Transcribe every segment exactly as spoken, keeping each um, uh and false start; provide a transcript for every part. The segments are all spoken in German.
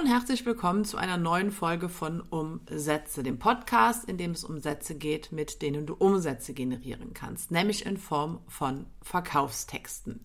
herzlich willkommen zu einer neuen Folge von Umsätze, dem Podcast, in dem es um Sätze geht, mit denen du Umsätze generieren kannst, nämlich in Form von Verkaufstexten.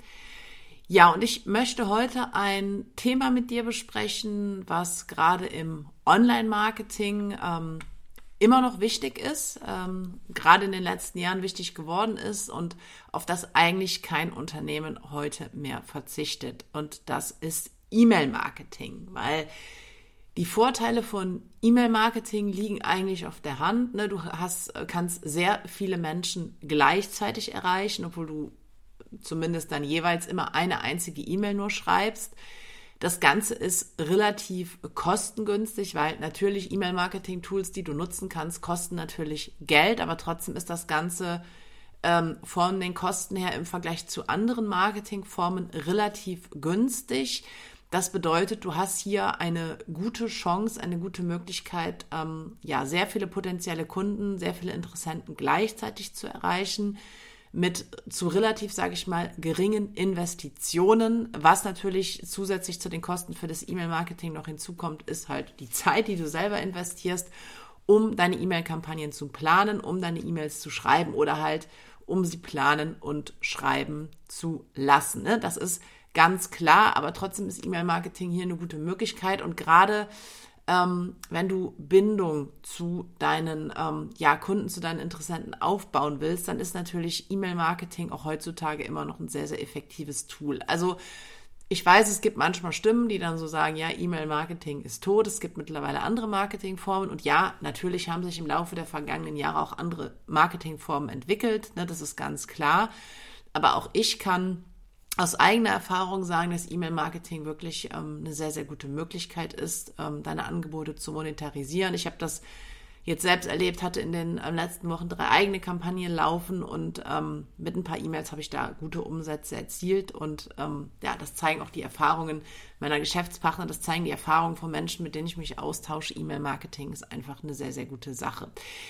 Ja, und ich möchte heute ein Thema mit dir besprechen, was gerade im Online-Marketing ähm, immer noch wichtig ist, ähm, gerade in den letzten Jahren wichtig geworden ist und auf das eigentlich kein Unternehmen heute mehr verzichtet. Und das ist E-Mail-Marketing, weil die Vorteile von E-Mail-Marketing liegen eigentlich auf der Hand. Ne? Du hast, kannst sehr viele Menschen gleichzeitig erreichen, obwohl du zumindest dann jeweils immer eine einzige E-Mail nur schreibst. Das Ganze ist relativ kostengünstig, weil natürlich E-Mail-Marketing-Tools, die du nutzen kannst, kosten natürlich Geld, aber trotzdem ist das Ganze ähm, von den Kosten her im Vergleich zu anderen Marketingformen relativ günstig. Das bedeutet, du hast hier eine gute Chance, eine gute Möglichkeit, ähm, ja, sehr viele potenzielle Kunden, sehr viele Interessenten gleichzeitig zu erreichen, mit zu relativ, sage ich mal, geringen Investitionen. Was natürlich zusätzlich zu den Kosten für das E-Mail-Marketing noch hinzukommt, ist halt die Zeit, die du selber investierst, um deine E-Mail-Kampagnen zu planen, um deine E-Mails zu schreiben oder halt, um sie planen und schreiben zu lassen. Ne? Das ist ganz klar, aber trotzdem ist E-Mail-Marketing hier eine gute Möglichkeit und gerade ähm, wenn du Bindung zu deinen ähm, ja, Kunden, zu deinen Interessenten aufbauen willst, dann ist natürlich E-Mail-Marketing auch heutzutage immer noch ein sehr, sehr effektives Tool. Also ich weiß, es gibt manchmal Stimmen, die dann so sagen, ja, E-Mail-Marketing ist tot, es gibt mittlerweile andere Marketingformen und ja, natürlich haben sich im Laufe der vergangenen Jahre auch andere Marketingformen entwickelt, ne, das ist ganz klar, aber auch ich kann aus eigener Erfahrung sagen, dass E-Mail-Marketing wirklich ähm, eine sehr, sehr gute Möglichkeit ist, ähm, deine Angebote zu monetarisieren. Ich habe das jetzt selbst erlebt, hatte in den ähm, letzten Wochen drei eigene Kampagnen laufen und ähm, mit ein paar E-Mails habe ich da gute Umsätze erzielt und ähm, ja, das zeigen auch die Erfahrungen meiner Geschäftspartner, das zeigen die Erfahrungen von Menschen, mit denen ich mich austausche. E-Mail-Marketing ist einfach eine sehr, sehr gute Sache.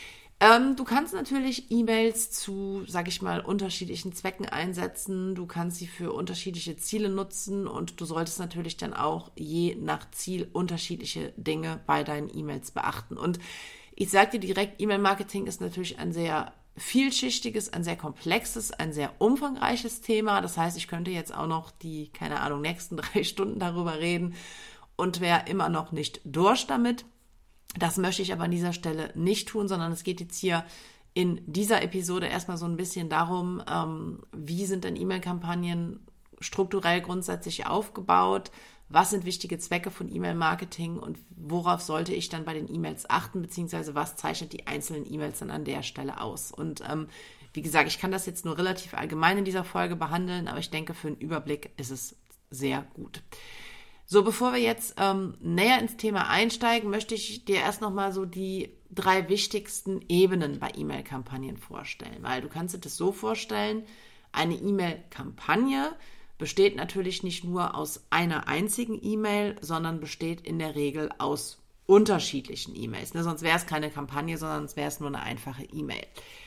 Ähm, du kannst natürlich E-Mails zu, sag ich mal, unterschiedlichen Zwecken einsetzen. Du kannst sie für unterschiedliche Ziele nutzen und du solltest natürlich dann auch je nach Ziel unterschiedliche Dinge bei deinen E-Mails beachten. Und ich sage dir direkt, E-Mail-Marketing ist natürlich ein sehr vielschichtiges, ein sehr komplexes, ein sehr umfangreiches Thema. Das heißt, ich könnte jetzt auch noch die, keine Ahnung, nächsten drei Stunden darüber reden und wäre immer noch nicht durch damit. Das möchte ich aber an dieser Stelle nicht tun, sondern es geht jetzt hier in dieser Episode erstmal so ein bisschen darum, ähm, wie sind denn E-Mail-Kampagnen strukturell grundsätzlich aufgebaut, was sind wichtige Zwecke von E-Mail-Marketing und worauf sollte ich dann bei den E-Mails achten, beziehungsweise was zeichnet die einzelnen E-Mails dann an der Stelle aus. Und ähm, wie gesagt, ich kann das jetzt nur relativ allgemein in dieser Folge behandeln, aber ich denke, für einen Überblick ist es sehr gut. So, bevor wir jetzt ähm, näher ins Thema einsteigen, möchte ich dir erst nochmal so die drei wichtigsten Ebenen bei E-Mail-Kampagnen vorstellen. Weil du kannst dir das so vorstellen, eine E-Mail-Kampagne besteht natürlich nicht nur aus einer einzigen E-Mail, sondern besteht in der Regel aus unterschiedlichen E-Mails. Ne? Sonst wäre es keine Kampagne, sondern es wäre es nur eine einfache E-Mail.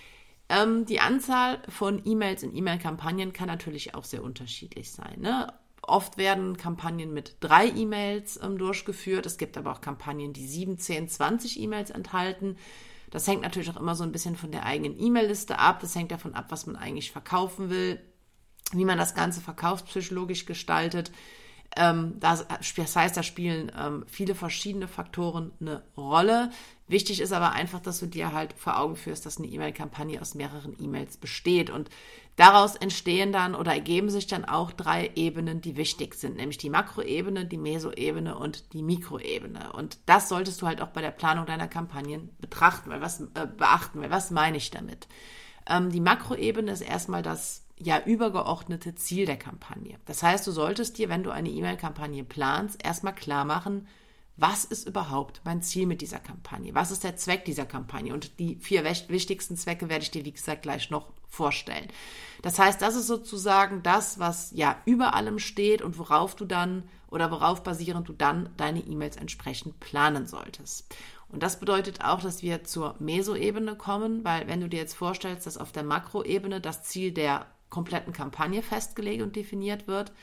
Ähm, die Anzahl von E-Mails in E-Mail-Kampagnen kann natürlich auch sehr unterschiedlich sein, ne? Oft werden Kampagnen mit drei E-Mails ähm, durchgeführt. Es gibt aber auch Kampagnen, die sieben, zehn, zwanzig E-Mails enthalten. Das hängt natürlich auch immer so ein bisschen von der eigenen E-Mail-Liste ab. Das hängt davon ab, was man eigentlich verkaufen will, wie man das Ganze verkaufspsychologisch gestaltet. Ähm, das, das heißt, da spielen ähm, viele verschiedene Faktoren eine Rolle. Wichtig ist aber einfach, dass du dir halt vor Augen führst, dass eine E-Mail-Kampagne aus mehreren E-Mails besteht und daraus entstehen dann oder ergeben sich dann auch drei Ebenen, die wichtig sind, nämlich die Makroebene, die Mesoebene und die Mikroebene. Und das solltest du halt auch bei der Planung deiner Kampagnen betrachten, weil was, äh, beachten, weil was meine ich damit? Ähm, die Makroebene ist erstmal das ja übergeordnete Ziel der Kampagne. Das heißt, du solltest dir, wenn du eine E-Mail-Kampagne planst, erstmal klar machen, was ist überhaupt mein Ziel mit dieser Kampagne? Was ist der Zweck dieser Kampagne? Und die vier wichtigsten Zwecke werde ich dir, wie gesagt, gleich noch vorstellen. Das heißt, das ist sozusagen das, was ja über allem steht und worauf du dann oder worauf basierend du dann deine E-Mails entsprechend planen solltest. Und das bedeutet auch, dass wir zur Mesoebene kommen, weil wenn du dir jetzt vorstellst, dass auf der Makroebene das Ziel der kompletten Kampagne festgelegt und definiert wird,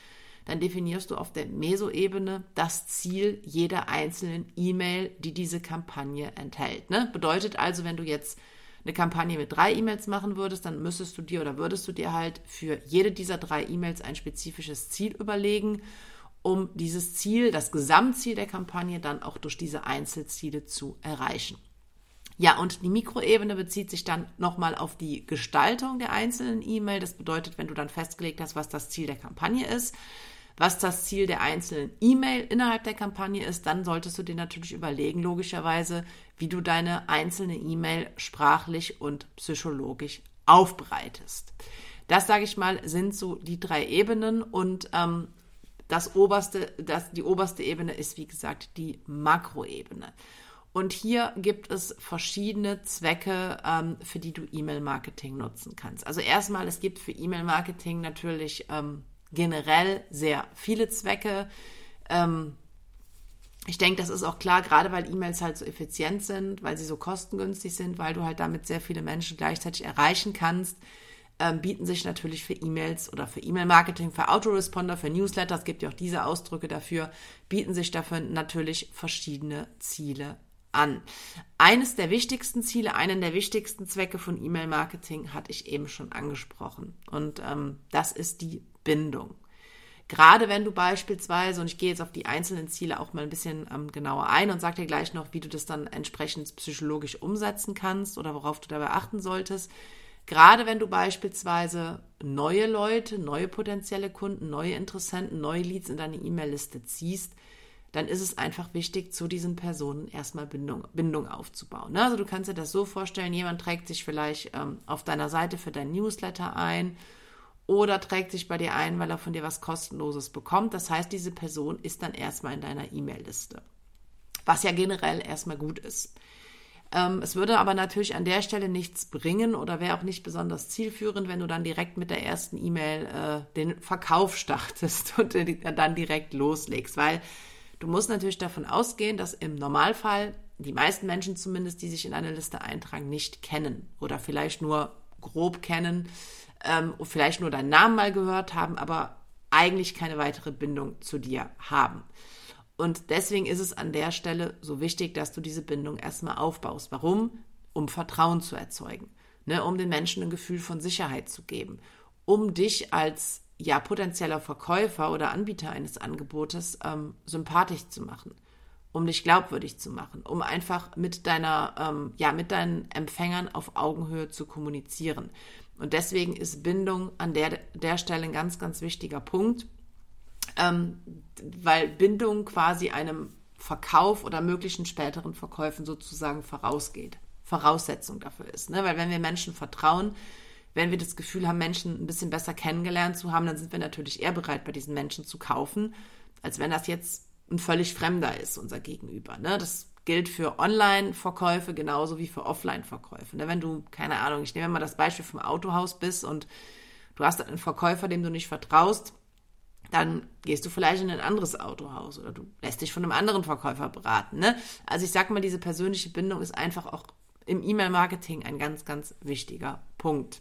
dann definierst du auf der Meso-Ebene das Ziel jeder einzelnen E-Mail, die diese Kampagne enthält. Ne? Bedeutet also, wenn du jetzt eine Kampagne mit drei E-Mails machen würdest, dann müsstest du dir oder würdest du dir halt für jede dieser drei E-Mails ein spezifisches Ziel überlegen, um dieses Ziel, das Gesamtziel der Kampagne, dann auch durch diese Einzelziele zu erreichen. Ja, und die Mikroebene bezieht sich dann nochmal auf die Gestaltung der einzelnen E-Mail. Das bedeutet, wenn du dann festgelegt hast, was das Ziel der Kampagne ist, was das Ziel der einzelnen E-Mail innerhalb der Kampagne ist, dann solltest du dir natürlich überlegen, logischerweise, wie du deine einzelne E-Mail sprachlich und psychologisch aufbereitest. Das, sage ich mal, sind so die drei Ebenen und ähm, das oberste, das, die oberste Ebene ist, wie gesagt, die Makroebene. Und hier gibt es verschiedene Zwecke, ähm, für die du E-Mail-Marketing nutzen kannst. Also erstmal, es gibt für E-Mail-Marketing natürlich ähm, generell sehr viele Zwecke. Ähm, ich denke, das ist auch klar, gerade weil E-Mails halt so effizient sind, weil sie so kostengünstig sind, weil du halt damit sehr viele Menschen gleichzeitig erreichen kannst, ähm, bieten sich natürlich für E-Mails oder für E-Mail-Marketing, für Autoresponder, für Newsletter, es gibt ja auch diese Ausdrücke dafür, bieten sich dafür natürlich verschiedene Ziele an. Eines der wichtigsten Ziele, einen der wichtigsten Zwecke von E-Mail-Marketing hatte ich eben schon angesprochen und ähm, das ist die Bindung. Gerade wenn du beispielsweise, und ich gehe jetzt auf die einzelnen Ziele auch mal ein bisschen ähm, genauer ein und sage dir gleich noch, wie du das dann entsprechend psychologisch umsetzen kannst oder worauf du dabei achten solltest. Gerade wenn du beispielsweise neue Leute, neue potenzielle Kunden, neue Interessenten, neue Leads in deine E-Mail-Liste ziehst, dann ist es einfach wichtig, zu diesen Personen erstmal Bindung, Bindung aufzubauen. Ne? Also du kannst dir das so vorstellen, jemand trägt sich vielleicht ähm, auf deiner Seite für dein Newsletter ein oder trägt sich bei dir ein, weil er von dir was Kostenloses bekommt. Das heißt, diese Person ist dann erstmal in deiner E-Mail-Liste, was ja generell erstmal gut ist. Ähm, es würde aber natürlich an der Stelle nichts bringen oder wäre auch nicht besonders zielführend, wenn du dann direkt mit der ersten E-Mail äh, den Verkauf startest und äh, dann direkt loslegst, weil du musst natürlich davon ausgehen, dass im Normalfall die meisten Menschen zumindest, die sich in eine Liste eintragen, nicht kennen oder vielleicht nur grob kennen, ähm, vielleicht nur deinen Namen mal gehört haben, aber eigentlich keine weitere Bindung zu dir haben. Und deswegen ist es an der Stelle so wichtig, dass du diese Bindung erstmal aufbaust. Warum? Um Vertrauen zu erzeugen, ne? Um den Menschen ein Gefühl von Sicherheit zu geben, um dich als ja, potenzieller Verkäufer oder Anbieter eines Angebotes ähm, sympathisch zu machen, um dich glaubwürdig zu machen, um einfach mit deiner, ähm, ja, mit deinen Empfängern auf Augenhöhe zu kommunizieren. Und deswegen ist Bindung an der, der Stelle ein ganz, ganz wichtiger Punkt, ähm, weil Bindung quasi einem Verkauf oder möglichen späteren Verkäufen sozusagen vorausgeht, Voraussetzung dafür ist. Ne? Weil wenn wir Menschen vertrauen, wenn wir das Gefühl haben, Menschen ein bisschen besser kennengelernt zu haben, dann sind wir natürlich eher bereit, bei diesen Menschen zu kaufen, als wenn das jetzt ein völlig Fremder ist, unser Gegenüber. Ne? Das gilt für Online-Verkäufe genauso wie für Offline-Verkäufe. Ne? Wenn du, keine Ahnung, ich nehme mal das Beispiel vom Autohaus bist und du hast einen Verkäufer, dem du nicht vertraust, dann gehst du vielleicht in ein anderes Autohaus oder du lässt dich von einem anderen Verkäufer beraten. Ne? Also ich sag mal, diese persönliche Bindung ist einfach auch im E-Mail-Marketing ein ganz, ganz wichtiger Punkt.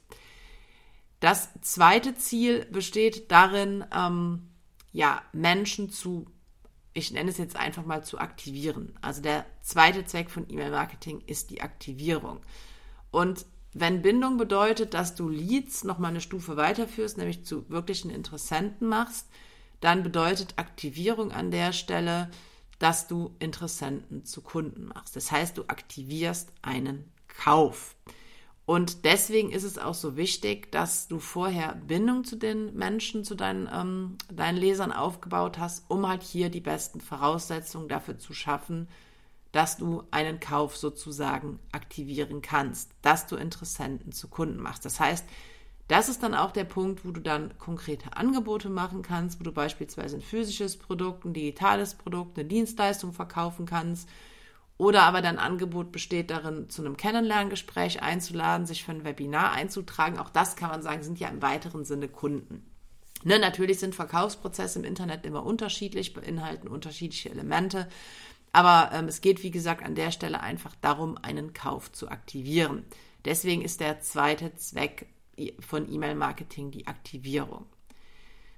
Das zweite Ziel besteht darin, ähm, ja, Menschen zu, ich nenne es jetzt einfach mal, zu aktivieren. Also der zweite Zweck von E-Mail-Marketing ist die Aktivierung. Und wenn Bindung bedeutet, dass du Leads nochmal eine Stufe weiterführst, nämlich zu wirklichen Interessenten machst, dann bedeutet Aktivierung an der Stelle, dass du Interessenten zu Kunden machst. Das heißt, du aktivierst einen Kauf. Und deswegen ist es auch so wichtig, dass du vorher Bindung zu den Menschen, zu deinen, ähm, deinen Lesern aufgebaut hast, um halt hier die besten Voraussetzungen dafür zu schaffen, dass du einen Kauf sozusagen aktivieren kannst, dass du Interessenten zu Kunden machst. Das heißt, das ist dann auch der Punkt, wo du dann konkrete Angebote machen kannst, wo du beispielsweise ein physisches Produkt, ein digitales Produkt, eine Dienstleistung verkaufen kannst oder aber dein Angebot besteht darin, zu einem Kennenlerngespräch einzuladen, sich für ein Webinar einzutragen. Auch das kann man sagen, sind ja im weiteren Sinne Kunden. Ne, natürlich sind Verkaufsprozesse im Internet immer unterschiedlich, beinhalten unterschiedliche Elemente, aber ähm, es geht, wie gesagt, an der Stelle einfach darum, einen Kauf zu aktivieren. Deswegen ist der zweite Zweck von E-Mail-Marketing die Aktivierung.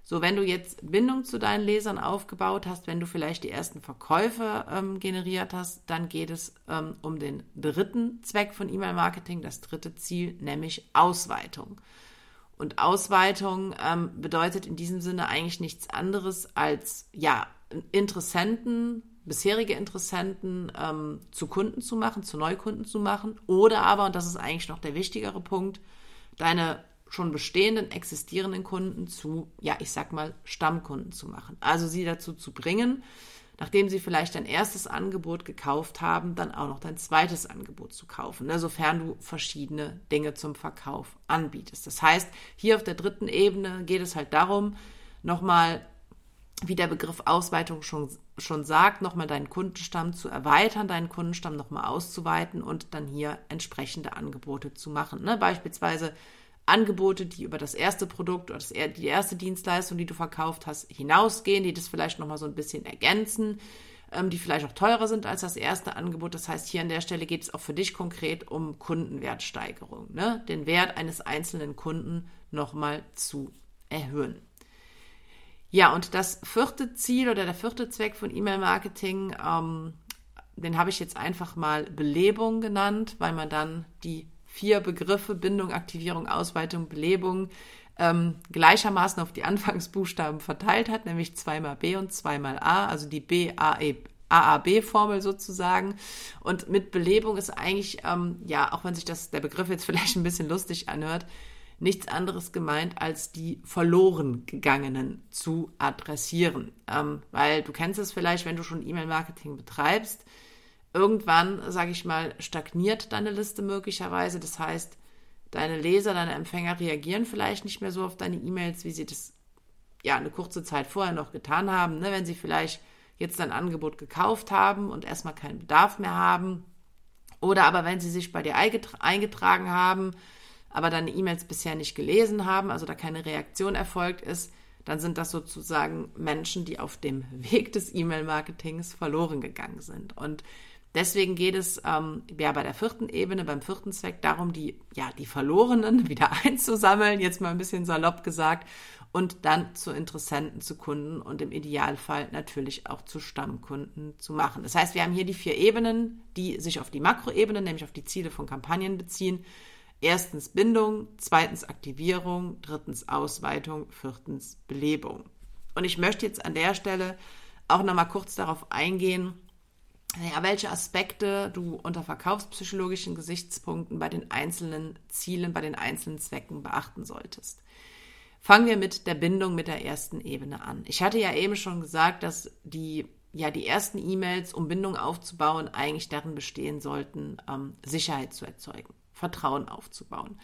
So, wenn du jetzt Bindung zu deinen Lesern aufgebaut hast, wenn du vielleicht die ersten Verkäufe ähm, generiert hast, dann geht es ähm, um den dritten Zweck von E-Mail-Marketing, das dritte Ziel, nämlich Ausweitung. Und Ausweitung ähm, bedeutet in diesem Sinne eigentlich nichts anderes als, ja, Interessenten, bisherige Interessenten ähm, zu Kunden zu machen, zu Neukunden zu machen oder aber, und das ist eigentlich noch der wichtigere Punkt, deine schon bestehenden, existierenden Kunden zu, ja, ich sag mal, Stammkunden zu machen. Also sie dazu zu bringen, nachdem sie vielleicht dein erstes Angebot gekauft haben, dann auch noch dein zweites Angebot zu kaufen, ne, sofern du verschiedene Dinge zum Verkauf anbietest. Das heißt, hier auf der dritten Ebene geht es halt darum, nochmal, wie der Begriff Ausweitung schon, schon sagt, nochmal deinen Kundenstamm zu erweitern, deinen Kundenstamm nochmal auszuweiten und dann hier entsprechende Angebote zu machen. Ne? Beispielsweise Angebote, die über das erste Produkt oder das, die erste Dienstleistung, die du verkauft hast, hinausgehen, die das vielleicht nochmal so ein bisschen ergänzen, ähm, die vielleicht auch teurer sind als das erste Angebot. Das heißt, hier an der Stelle geht es auch für dich konkret um Kundenwertsteigerung, ne? Den Wert eines einzelnen Kunden nochmal zu erhöhen. Ja, und das vierte Ziel oder der vierte Zweck von E-Mail-Marketing, ähm, den habe ich jetzt einfach mal Belebung genannt, weil man dann die vier Begriffe Bindung, Aktivierung, Ausweitung, Belebung ähm, gleichermaßen auf die Anfangsbuchstaben verteilt hat, nämlich zweimal B und zweimal A, also die B A A B-Formel sozusagen. Und mit Belebung ist eigentlich, ähm, ja, auch wenn sich das der Begriff jetzt vielleicht ein bisschen lustig anhört, nichts anderes gemeint, als die verloren gegangenen zu adressieren. Ähm, weil du kennst es vielleicht, wenn du schon E-Mail-Marketing betreibst, irgendwann, sage ich mal, stagniert deine Liste möglicherweise. Das heißt, deine Leser, deine Empfänger reagieren vielleicht nicht mehr so auf deine E-Mails, wie sie das ja eine kurze Zeit vorher noch getan haben. Ne? Wenn sie vielleicht jetzt dein Angebot gekauft haben und erstmal keinen Bedarf mehr haben. Oder aber wenn sie sich bei dir eingetragen haben, aber deine E-Mails bisher nicht gelesen haben, also da keine Reaktion erfolgt ist, dann sind das sozusagen Menschen, die auf dem Weg des E-Mail-Marketings verloren gegangen sind. Und deswegen geht es ähm, ja bei der vierten Ebene, beim vierten Zweck darum, die, ja, die Verlorenen wieder einzusammeln, jetzt mal ein bisschen salopp gesagt, und dann zu Interessenten, zu Kunden und im Idealfall natürlich auch zu Stammkunden zu machen. Das heißt, wir haben hier die vier Ebenen, die sich auf die Makroebene, nämlich auf die Ziele von Kampagnen beziehen. Erstens Bindung, zweitens Aktivierung, drittens Ausweitung, viertens Belebung. Und ich möchte jetzt an der Stelle auch nochmal kurz darauf eingehen, ja, welche Aspekte du unter verkaufspsychologischen Gesichtspunkten bei den einzelnen Zielen, bei den einzelnen Zwecken beachten solltest. Fangen wir mit der Bindung mit der ersten Ebene an. Ich hatte ja eben schon gesagt, dass die, ja, die ersten E-Mails, um Bindung aufzubauen, eigentlich darin bestehen sollten, ähm, Sicherheit zu erzeugen, Vertrauen aufzubauen.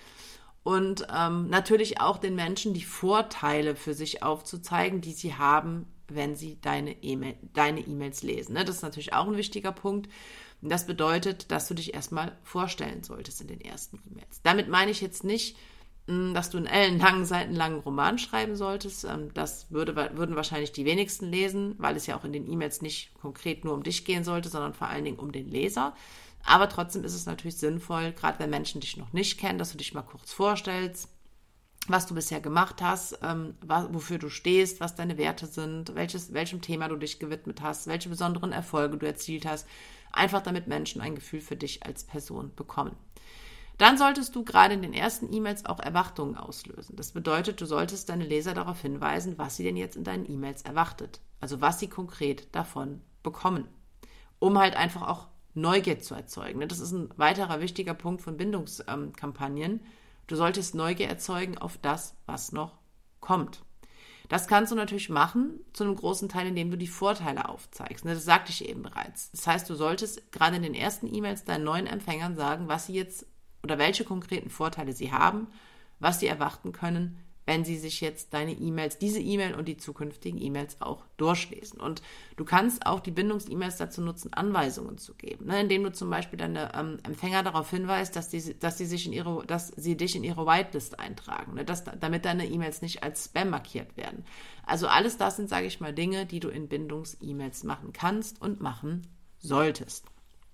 Und ähm, natürlich auch den Menschen die Vorteile für sich aufzuzeigen, die sie haben, wenn sie deine E-Mail, deine E-Mails lesen. Das ist natürlich auch ein wichtiger Punkt. Das bedeutet, dass du dich erstmal vorstellen solltest in den ersten E-Mails. Damit meine ich jetzt nicht, dass du einen langen, seitenlangen Roman schreiben solltest. Das würde, würden wahrscheinlich die wenigsten lesen, weil es ja auch in den E-Mails nicht konkret nur um dich gehen sollte, sondern vor allen Dingen um den Leser. Aber trotzdem ist es natürlich sinnvoll, gerade wenn Menschen dich noch nicht kennen, dass du dich mal kurz vorstellst, was du bisher gemacht hast, ähm, wofür du stehst, was deine Werte sind, welches, welchem Thema du dich gewidmet hast, welche besonderen Erfolge du erzielt hast, einfach damit Menschen ein Gefühl für dich als Person bekommen. Dann solltest du gerade in den ersten E-Mails auch Erwartungen auslösen. Das bedeutet, du solltest deine Leser darauf hinweisen, was sie denn jetzt in deinen E-Mails erwartet, also was sie konkret davon bekommen, um halt einfach auch Neugier zu erzeugen. Das ist ein weiterer wichtiger Punkt von Bindungskampagnen. Du solltest Neugier erzeugen auf das, was noch kommt. Das kannst du natürlich machen, zu einem großen Teil, indem du die Vorteile aufzeigst. Das sagte ich eben bereits. Das heißt, du solltest gerade in den ersten E-Mails deinen neuen Empfängern sagen, was sie jetzt oder welche konkreten Vorteile sie haben, was sie erwarten können, wenn sie sich jetzt deine E-Mails, diese E-Mail und die zukünftigen E-Mails auch durchlesen. Und du kannst auch die Bindungs-E-Mails dazu nutzen, Anweisungen zu geben, ne? Indem du zum Beispiel deine ähm, Empfänger darauf hinweist, dass, die, dass, sie sich in ihre, dass sie dich in ihre Whitelist eintragen, ne? dass, damit deine E-Mails nicht als Spam markiert werden. Also alles das sind, sage ich mal, Dinge, die du in Bindungs-E-Mails machen kannst und machen solltest.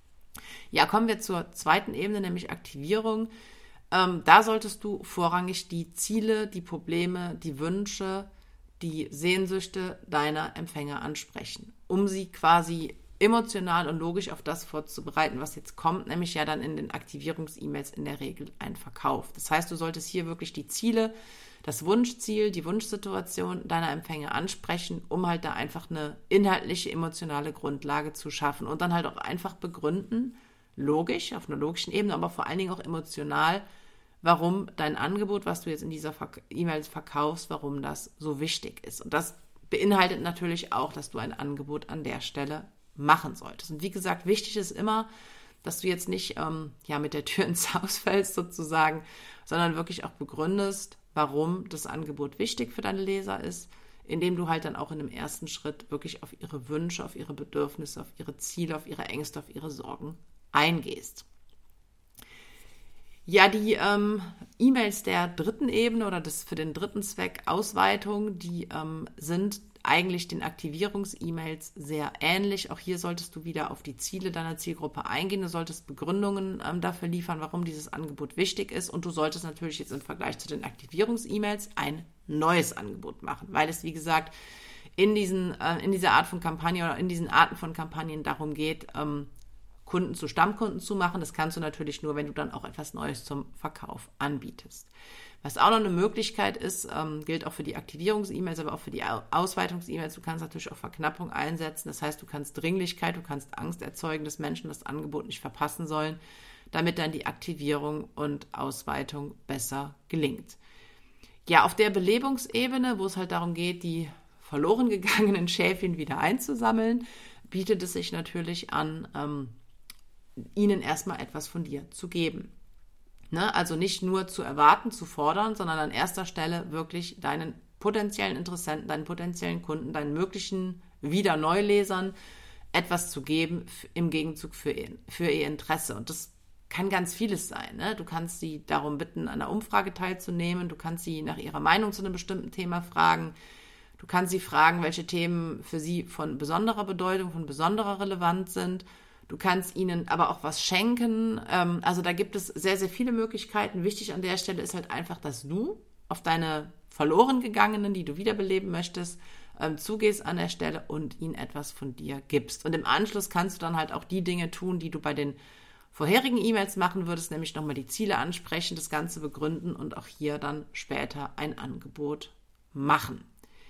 Ja, kommen wir zur zweiten Ebene, nämlich Aktivierung. Ähm, da solltest du vorrangig die Ziele, die Probleme, die Wünsche die Sehnsüchte deiner Empfänger ansprechen, um sie quasi emotional und logisch auf das vorzubereiten, was jetzt kommt, nämlich ja dann in den Aktivierungs-E-Mails in der Regel ein Verkauf. Das heißt, du solltest hier wirklich die Ziele, das Wunschziel, die Wunschsituation deiner Empfänger ansprechen, um halt da einfach eine inhaltliche, emotionale Grundlage zu schaffen und dann halt auch einfach begründen, logisch, auf einer logischen Ebene, aber vor allen Dingen auch emotional, warum dein Angebot, was du jetzt in dieser E-Mail verkaufst, warum das so wichtig ist. Und das beinhaltet natürlich auch, dass du ein Angebot an der Stelle machen solltest. Und wie gesagt, wichtig ist immer, dass du jetzt nicht ähm, ja, mit der Tür ins Haus fällst sozusagen, sondern wirklich auch begründest, warum das Angebot wichtig für deine Leser ist, indem du halt dann auch in dem ersten Schritt wirklich auf ihre Wünsche, auf ihre Bedürfnisse, auf ihre Ziele, auf ihre Ängste, auf ihre Sorgen eingehst. Ja, die ähm, E-Mails der dritten Ebene oder das für den dritten Zweck Ausweitung, die ähm, sind eigentlich den Aktivierungs-E-Mails sehr ähnlich. Auch hier solltest du wieder auf die Ziele deiner Zielgruppe eingehen. Du solltest Begründungen ähm, dafür liefern, warum dieses Angebot wichtig ist. Und du solltest natürlich jetzt im Vergleich zu den Aktivierungs-E-Mails ein neues Angebot machen, weil es, wie gesagt, in, diesen, äh, in dieser Art von Kampagne oder in diesen Arten von Kampagnen darum geht, ähm, Kunden zu Stammkunden zu machen. Das kannst du natürlich nur, wenn du dann auch etwas Neues zum Verkauf anbietest. Was auch noch eine Möglichkeit ist, ähm, gilt auch für die Aktivierungs-E-Mails, aber auch für die Ausweitungs-E-Mails. Du kannst natürlich auch Verknappung einsetzen. Das heißt, du kannst Dringlichkeit, du kannst Angst erzeugen, dass Menschen das Angebot nicht verpassen sollen, damit dann die Aktivierung und Ausweitung besser gelingt. Ja, auf der Belebungsebene, wo es halt darum geht, die verloren gegangenen Schäfchen wieder einzusammeln, bietet es sich natürlich an, ähm, ihnen erstmal etwas von dir zu geben. Ne? Also nicht nur zu erwarten, zu fordern, sondern an erster Stelle wirklich deinen potenziellen Interessenten, deinen potenziellen Kunden, deinen möglichen Wieder-Neulesern etwas zu geben im Gegenzug für ihr, für ihr Interesse. Und das kann ganz vieles sein. Ne? Du kannst sie darum bitten, an einer Umfrage teilzunehmen. Du kannst sie nach ihrer Meinung zu einem bestimmten Thema fragen. Du kannst sie fragen, welche Themen für sie von besonderer Bedeutung, von besonderer Relevanz sind. Du kannst ihnen aber auch was schenken. Also da gibt es sehr, sehr viele Möglichkeiten. Wichtig an der Stelle ist halt einfach, dass du auf deine verloren gegangenen, die du wiederbeleben möchtest, zugehst an der Stelle und ihnen etwas von dir gibst. Und im Anschluss kannst du dann halt auch die Dinge tun, die du bei den vorherigen E-Mails machen würdest, nämlich nochmal die Ziele ansprechen, das Ganze begründen und auch hier dann später ein Angebot machen.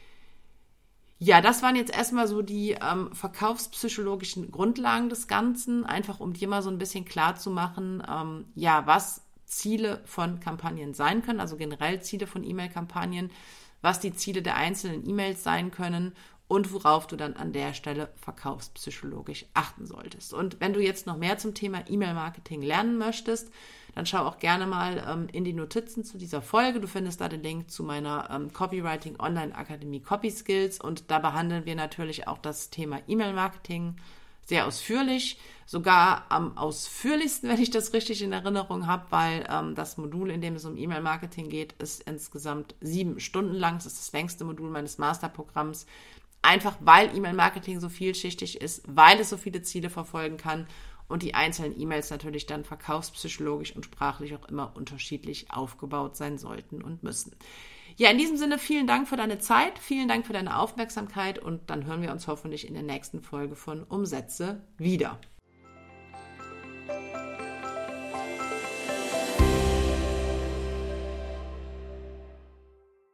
Ja, das waren jetzt erstmal so die ähm, verkaufspsychologischen Grundlagen des Ganzen, einfach um dir mal so ein bisschen klar zu machen, ähm, ja, was Ziele von Kampagnen sein können, also generell Ziele von E-Mail-Kampagnen, was die Ziele der einzelnen E-Mails sein können und worauf du dann an der Stelle verkaufspsychologisch achten solltest. Und wenn du jetzt noch mehr zum Thema E-Mail-Marketing lernen möchtest, dann schau auch gerne mal ähm, in die Notizen zu dieser Folge. Du findest da den Link zu meiner ähm, Copywriting Online Akademie Copy Skills und da behandeln wir natürlich auch das Thema E-Mail-Marketing sehr ausführlich, sogar am ausführlichsten, wenn ich das richtig in Erinnerung habe, weil ähm, das Modul, in dem es um E-Mail-Marketing geht, ist insgesamt sieben Stunden lang. Das ist das längste Modul meines Masterprogramms. Einfach weil E-Mail-Marketing so vielschichtig ist, weil es so viele Ziele verfolgen kann und die einzelnen E-Mails natürlich dann verkaufspsychologisch und sprachlich auch immer unterschiedlich aufgebaut sein sollten und müssen. Ja, in diesem Sinne vielen Dank für deine Zeit, vielen Dank für deine Aufmerksamkeit und dann hören wir uns hoffentlich in der nächsten Folge von Umsätze wieder.